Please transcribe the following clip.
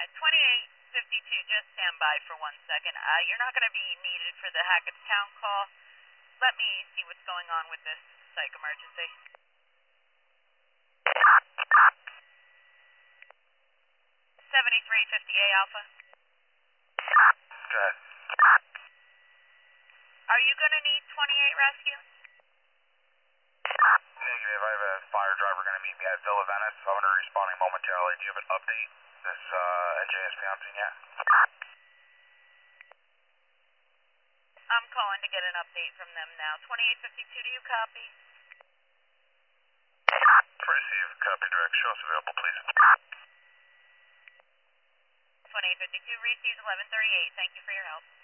At 2852, just stand by for 1 second. You're not going to be needed for the Hackettstown call. Let me see what's going on with this psych emergency. 7350A Alpha. Good. Are you going to need 28 rescue? Negative. I have a fire driver going to meet me at Villa Venice. I'm going to be responding momentarily. Do you have an update? This NJSP on scene yet? I'm calling to get an update from them now. 2852, do you copy? Receive. Copy direct. Show us available, please. 2852, receives 1138. Thank you for your help.